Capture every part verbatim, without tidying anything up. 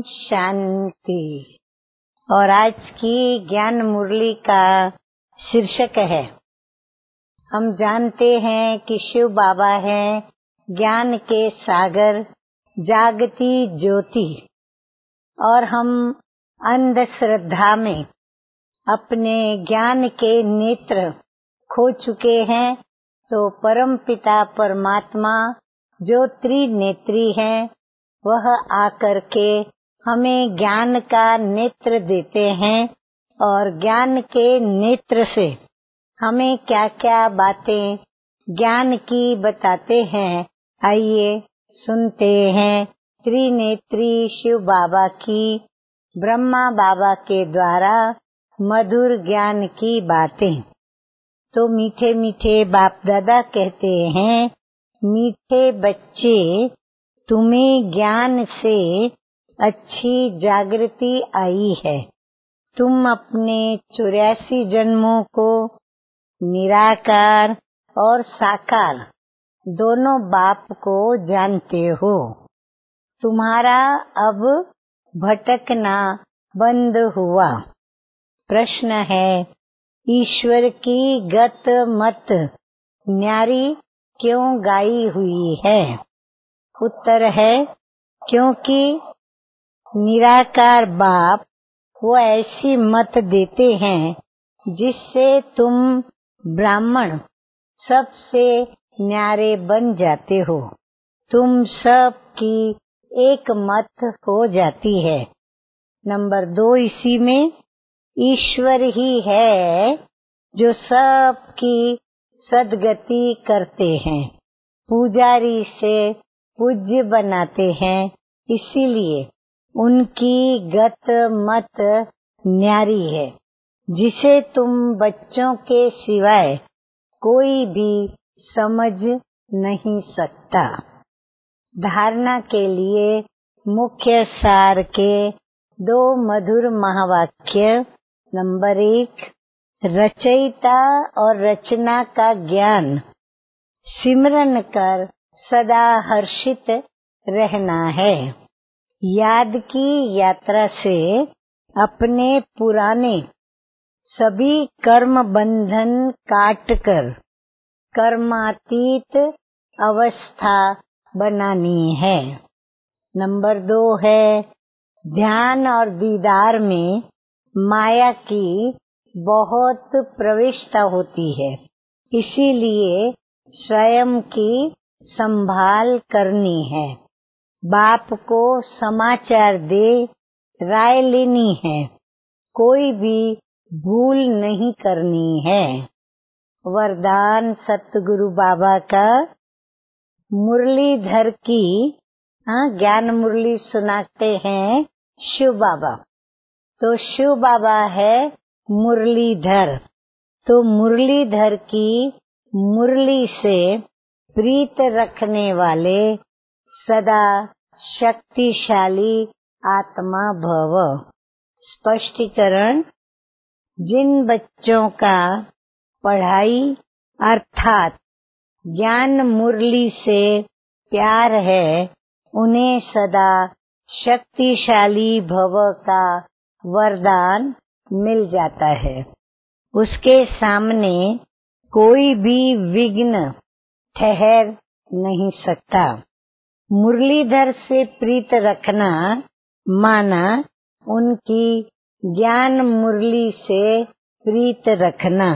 शांति। और आज की ज्ञान मुरली का शीर्षक है, हम जानते हैं कि शिव बाबा हैं ज्ञान के सागर, जागती ज्योति। और हम अंधश्रद्धा में अपने ज्ञान के नेत्र खो चुके हैं, तो परमपिता परमात्मा जो त्रिनेत्री हैं, वह आकर के हमें ज्ञान का नेत्र देते हैं। और ज्ञान के नेत्र से हमें क्या क्या बातें ज्ञान की बताते हैं, आइए सुनते हैं त्रिनेत्री शिव बाबा की ब्रह्मा बाबा के द्वारा मधुर ज्ञान की बातें। तो मीठे मीठे बाप दादा कहते हैं, मीठे बच्चे तुम्हें ज्ञान से अच्छी जागृति आई है। तुम अपने चौरासी जन्मों को निराकार और साकार दोनों बाप को जानते हो। तुम्हारा अब भटकना बंद हुआ। प्रश्न है, ईश्वर की गत मत न्यारी क्यों गाई हुई है? उत्तर है, क्योंकि निराकार बाप वो ऐसी मत देते हैं जिससे तुम ब्राह्मण सबसे न्यारे बन जाते हो। तुम सब की एक मत हो जाती है। नंबर दो, इसी में ईश्वर ही है जो सबकी सद्गति करते हैं, पुजारी से पूज्य बनाते हैं। इसीलिए उनकी गत मत न्यारी है, जिसे तुम बच्चों के सिवाय कोई भी समझ नहीं सकता। धारणा के लिए मुख्य सार के दो मधुर महावाक्य। नंबर एक, रचयिता और रचना का ज्ञान सिमरन कर सदा हर्षित रहना है। याद की यात्रा से अपने पुराने सभी कर्म बंधन काट कर कर्मातीत अवस्था बनानी है। नंबर दो है, ध्यान और दीदार में माया की बहुत प्रविष्टता होती है, इसीलिए स्वयं की संभाल करनी है। बाप को समाचार दे राय लेनी है, कोई भी भूल नहीं करनी है। वरदान सतगुरु बाबा का मुरलीधर की हाँ ज्ञान मुरली सुनाते हैं शिव बाबा। तो शिव बाबा है मुरलीधर। तो मुरलीधर की मुरली से प्रीत रखने वाले सदा शक्तिशाली आत्मा भव। स्पष्टीकरण, जिन बच्चों का पढ़ाई अर्थात ज्ञान मुरली से प्यार है, उन्हें सदा शक्तिशाली भव का वरदान मिल जाता है। उसके सामने कोई भी विघ्न ठहर नहीं सकता। मुरलीधर से प्रीत रखना माना उनकी ज्ञान मुरली से प्रीत रखना।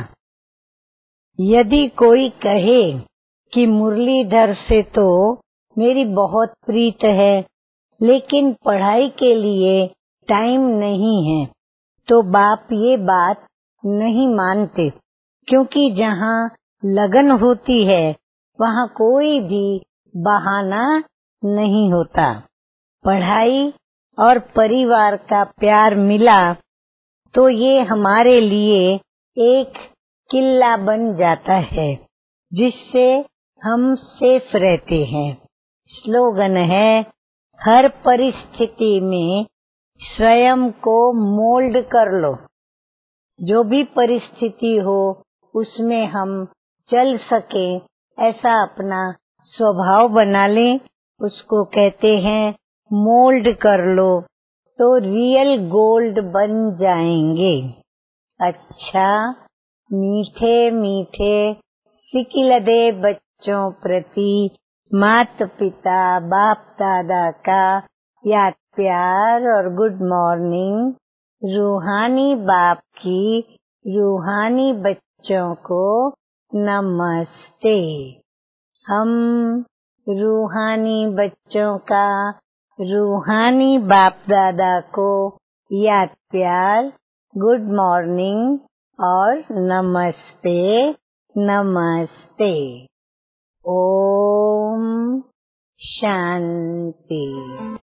यदि कोई कहे कि मुरलीधर से तो मेरी बहुत प्रीत है, लेकिन पढ़ाई के लिए टाइम नहीं है, तो बाप ये बात नहीं मानते, क्योंकि जहाँ लगन होती है वहाँ कोई भी बहाना नहीं होता। पढ़ाई और परिवार का प्यार मिला तो ये हमारे लिए एक किला बन जाता है, जिससे हम सेफ रहते हैं। स्लोगन है, हर परिस्थिति में स्वयं को मोल्ड कर लो। जो भी परिस्थिति हो उसमें हम चल सके, ऐसा अपना स्वभाव बना लें, उसको कहते हैं मोल्ड कर लो। तो रियल गोल्ड बन जाएंगे। अच्छा, मीठे मीठे सिकिलदे बच्चों प्रति माता पिता बाप दादा का याद प्यार और गुड मॉर्निंग। रूहानी बाप की रूहानी बच्चों को नमस्ते। हम रूहानी बच्चों का रूहानी बाप दादा को याद प्यार गुड मॉर्निंग और नमस्ते नमस्ते। ओम शांति।